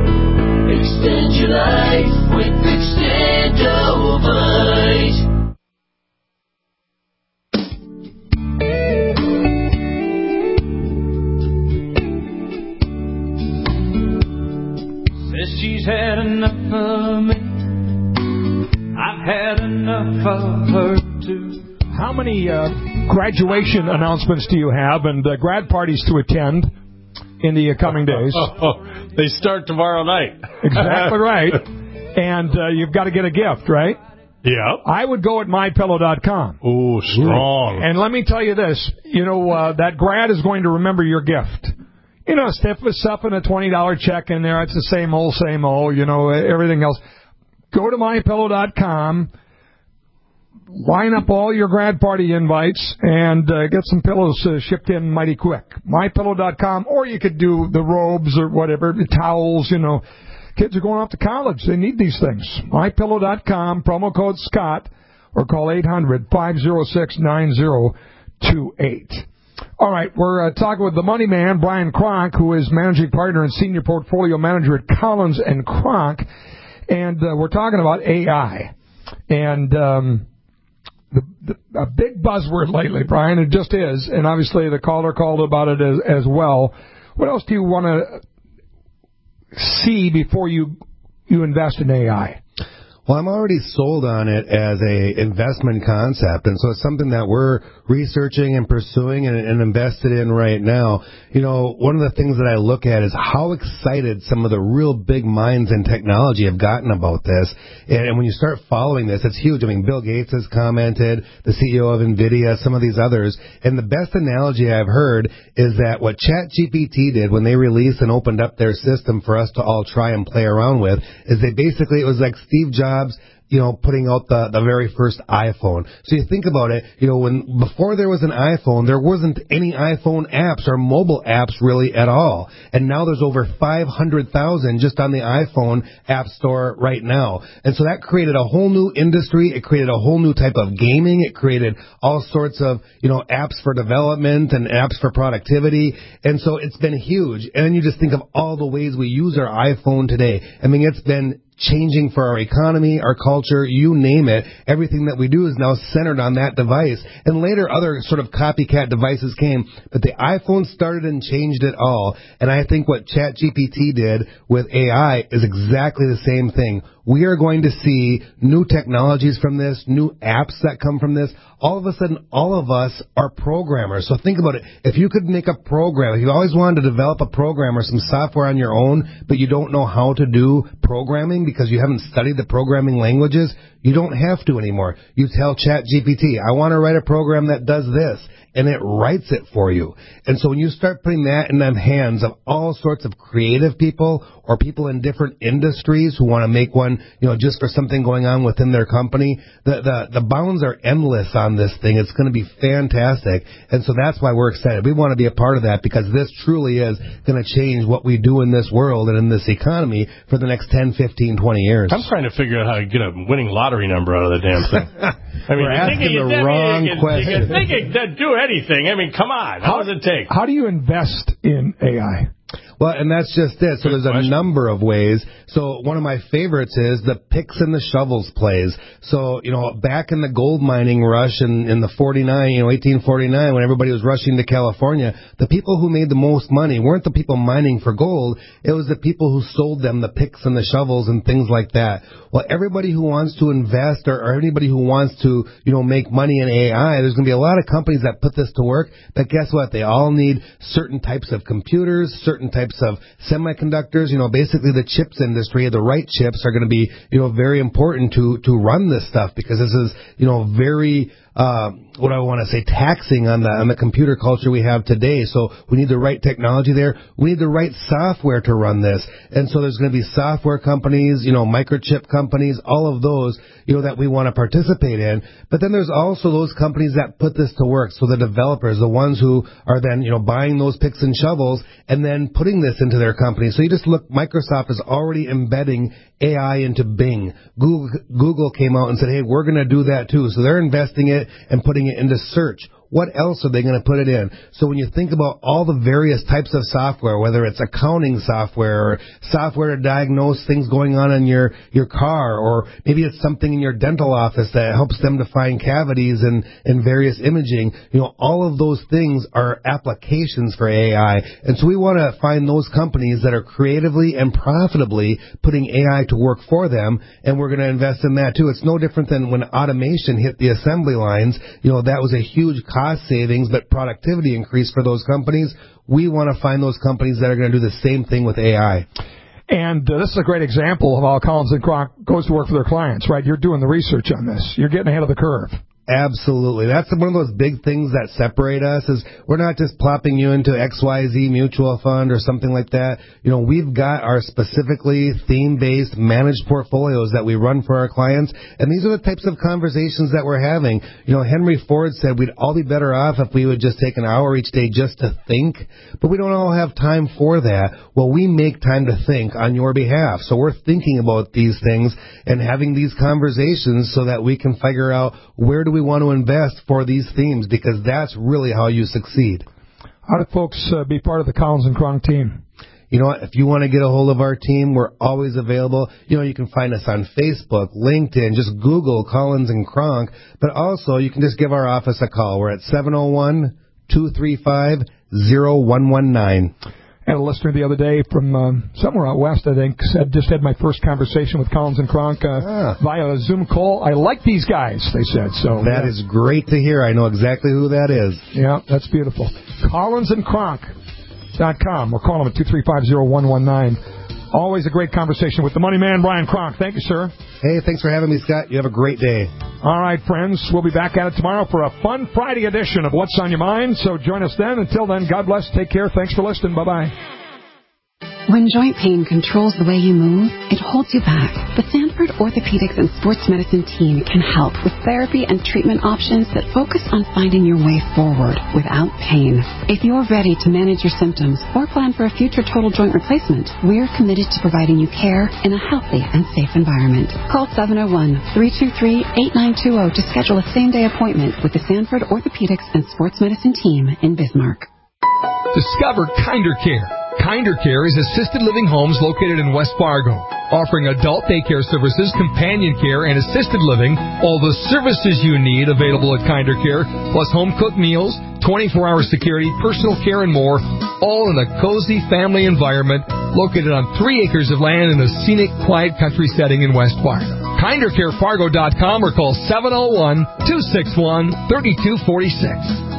Extend your life with Extendivite. She's had enough of me. I've had enough of her too. How many uh, graduation announcements do you have and uh, grad parties to attend in the uh, coming days? They start tomorrow night. Exactly right. And uh, you've got to get a gift, right? Yeah. I would go at my pillow dot com. Ooh, strong. And let me tell you this. You know, uh, that grad is going to remember your gift. You know, stiff with stuff and a twenty dollars check in there. It's the same old, same old, you know, everything else. Go to my pillow dot com, line up all your grad party invites, and uh, get some pillows uh, shipped in mighty quick. my pillow dot com, or you could do the robes or whatever, the towels, you know. Kids are going off to college. They need these things. my pillow dot com, promo code Scott, or call eight hundred, five oh six, nine oh two eight. All right, we're uh, talking with the money man, Brian Kronk, who is managing partner and senior portfolio manager at Collins and Kronk, and uh, we're talking about A I. And um, the, the, a big buzzword lately, Brian, it just is, and obviously the caller called about it as, as well. What else do you want to see before you you invest in A I? Well, I'm already sold on it as a investment concept, and so it's something that we're researching and pursuing and, and invested in right now. You know, one of the things that I look at is how excited some of the real big minds in technology have gotten about this. And, and when you start following this, it's huge. I mean, Bill Gates has commented, the C E O of NVIDIA, some of these others. And the best analogy I've heard is that what ChatGPT did when they released and opened up their system for us to all try and play around with is they basically, it was like Steve Jobs you know, putting out the, the very first iPhone. So you think about it, you know, when before there was an iPhone, there wasn't any iPhone apps or mobile apps really at all. And now there's over five hundred thousand just on the iPhone App Store right now. And so that created a whole new industry. It created a whole new type of gaming. It created all sorts of, you know, apps for development and apps for productivity. And so it's been huge. And then you just think of all the ways we use our iPhone today. I mean, it's been changing for our economy, our culture, you name it. Everything that we do is now centered on that device. And later, other sort of copycat devices came, but the iPhone started and changed it all. And I think what ChatGPT did with A I is exactly the same thing. We are going to see new technologies from this, new apps that come from this. All of a sudden, all of us are programmers. So think about it. If you could make a program, if you always wanted to develop a program or some software on your own, but you don't know how to do programming because you haven't studied the programming languages, you don't have to anymore. You tell ChatGPT, I want to write a program that does this, and it writes it for you. And so when you start putting that in the hands of all sorts of creative people or people in different industries who want to make one, you know, just for something going on within their company, the the, the bounds are endless on this thing. It's going to be fantastic. And so that's why we're excited. We want to be a part of that because this truly is going to change what we do in this world and in this economy for the next ten, fifteen, twenty years. I'm trying to figure out how to get a winning lottery number out of the damn thing. I mean, we're asking the wrong you can, question. You can think it could do anything. I mean, come on. How, how does it take? How do you invest in A I? Well, and that's just it. So Good there's a question. number of ways. So one of my favorites is the picks and the shovels plays. So, you know, back in the gold mining rush in, in the forty-nine, you know, eighteen forty-nine, when everybody was rushing to California, the people who made the most money weren't the people mining for gold. It was the people who sold them the picks and the shovels and things like that. Well, everybody who wants to invest or, or anybody who wants to, you know, make money in A I, there's going to be a lot of companies that put this to work. But guess what? They all need certain types of computers, certain types of semiconductors. You know, basically the chips industry, the right chips are going to be, you know, very important to, to run this stuff because this is, you know, very, uh, what do I want to say, taxing on the, on the computer culture we have today. So we need the right technology there. We need the right software to run this. And so there's going to be software companies, you know, microchip companies, all of those, you know, that we want to participate in. But then there's also those companies that put this to work. So the developers, the ones who are then, you know, buying those picks and shovels and then putting this into their company. So you just look, Microsoft is already embedding A I into Bing. Google, Google came out and said, hey, we're going to do that too. So they're investing it and putting it into search. What else are they going to put it in? So when you think about all the various types of software, whether it's accounting software or software to diagnose things going on in your, your car, or maybe it's something in your dental office that helps them to find cavities and, and various imaging, you know, all of those things are applications for A I. And so we want to find those companies that are creatively and profitably putting A I to work for them, and we're going to invest in that too. It's no different than when automation hit the assembly lines. You know, that was a huge cost cost savings, but productivity increase for those companies. We want to find those companies that are going to do the same thing with A I. And uh, this is a great example of how Collins and Kronk goes to work for their clients, right? You're doing the research on this. You're getting ahead of the curve. Absolutely. That's one of those big things that separate us is we're not just plopping you into X Y Z mutual fund or something like that. You know, we've got our specifically theme-based managed portfolios that we run for our clients, and these are the types of conversations that we're having. You know, Henry Ford said we'd all be better off if we would just take an hour each day just to think, but we don't all have time for that. Well, we make time to think on your behalf. So we're thinking about these things and having these conversations so that we can figure out where do we want to invest for these themes, because that's really how you succeed. How do folks uh, be part of the Collins and Kronk team? You know what? If you want to get a hold of our team, we're always available. You know, you can find us on Facebook, LinkedIn, just Google Collins and Kronk, but also you can just give our office a call. We're at seven oh one, two three five, oh one one nine. I had a listener the other day from um, somewhere out west, I think, said, just had my first conversation with Collins and Kronk uh, ah. via a Zoom call. I like these guys, they said. So That yeah. is great to hear. I know exactly who that is. Yeah, that's beautiful. Collins and Kronk dot com or call them at two three five, oh one one nine. Always a great conversation with the money man, Brian Kronk. Thank you, sir. Hey, thanks for having me, Scott. You have a great day. All right, friends. We'll be back at it tomorrow for a fun Friday edition of What's on Your Mind. So join us then. Until then, God bless. Take care. Thanks for listening. Bye-bye. When joint pain controls the way you move, it holds you back. The Sanford Orthopedics and Sports Medicine team can help with therapy and treatment options that focus on finding your way forward without pain. If you're ready to manage your symptoms or plan for a future total joint replacement, we're committed to providing you care in a healthy and safe environment. Call seven oh one, three two three, eight nine two zero to schedule a same-day appointment with the Sanford Orthopedics and Sports Medicine team in Bismarck. Discover Kinder Care. Kinder Care is assisted living homes located in West Fargo, offering adult daycare services, companion care, and assisted living. All the services you need available at Kinder Care, plus home-cooked meals, twenty-four hour security, personal care, and more, all in a cozy family environment located on three acres of land in a scenic, quiet country setting in West Fargo. Kinder Care Fargo dot com or call seven oh one, two six one, three two four six.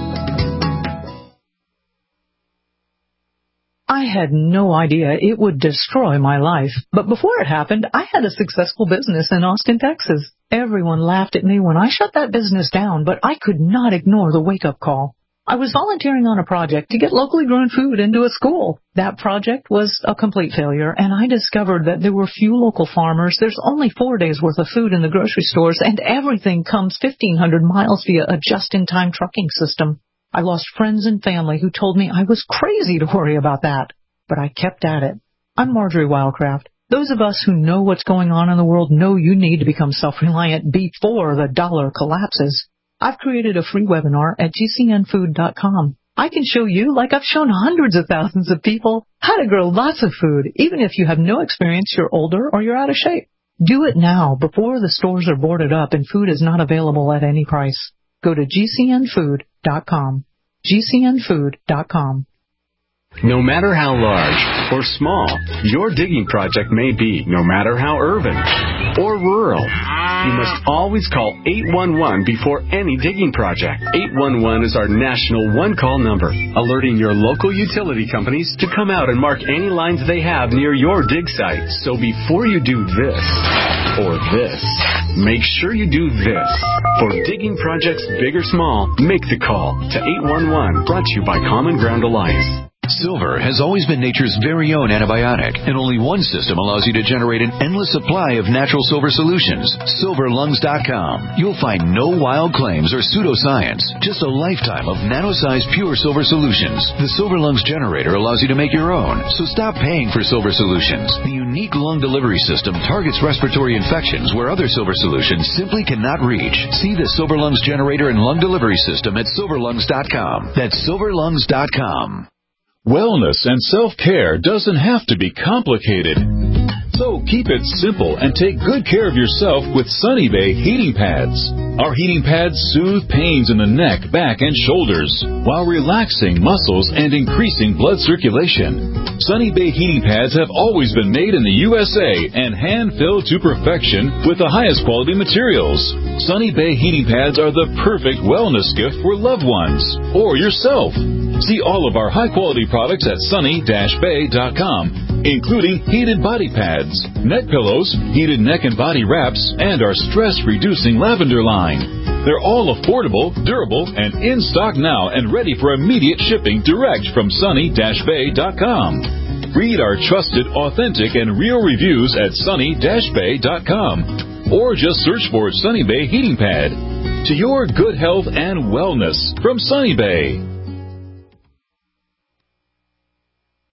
I had no idea it would destroy my life. But before it happened, I had a successful business in Austin, Texas. Everyone laughed at me when I shut that business down, but I could not ignore the wake-up call. I was volunteering on a project to get locally grown food into a school. That project was a complete failure, and I discovered that there were few local farmers. There's only four days' worth of food in the grocery stores, and everything comes fifteen hundred miles via a just-in-time trucking system. I lost friends and family who told me I was crazy to worry about that, but I kept at it. I'm Marjorie Wildcraft. Those of us who know what's going on in the world know you need to become self-reliant before the dollar collapses. I've created a free webinar at G C N food dot com. I can show you, like I've shown hundreds of thousands of people, how to grow lots of food, even if you have no experience, you're older, or you're out of shape. Do it now, before the stores are boarded up and food is not available at any price. Go to G C N food dot com. G C N food dot com. No matter how large or small your digging project may be, no matter how urban or rural, you must always call eight one one before any digging project. eight one one is our national one-call number, alerting your local utility companies to come out and mark any lines they have near your dig site. So before you do this or this, make sure you do this. For digging projects big or small, make the call to eight one one, brought to you by Common Ground Alliance. Silver has always been nature's very own antibiotic, and only one system allows you to generate an endless supply of natural silver solutions. silver lungs dot com. You'll find no wild claims or pseudoscience, just a lifetime of nano-sized pure silver solutions. The Silver Lungs generator allows you to make your own, so stop paying for silver solutions. The unique lung delivery system targets respiratory infections where other silver solutions simply cannot reach. See the Silver Lungs generator and lung delivery system at silver lungs dot com. That's silver lungs dot com. Wellness and self-care doesn't have to be complicated. So keep it simple and take good care of yourself with Sunny Bay heating pads. Our heating pads soothe pains in the neck, back, and shoulders while relaxing muscles and increasing blood circulation. Sunny Bay heating pads have always been made in the U S A and hand-filled to perfection with the highest quality materials. Sunny Bay heating pads are the perfect wellness gift for loved ones or yourself. See all of our high-quality products at sunny dash bay dot com, including heated body pads, neck pillows, heated neck and body wraps, and our stress-reducing lavender line. They're all affordable, durable, and in stock now and ready for immediate shipping direct from sunny dash bay dot com. Read our trusted, authentic, and real reviews at sunny dash bay dot com. Or just search for Sunny Bay Heating Pad. To your good health and wellness from Sunny Bay.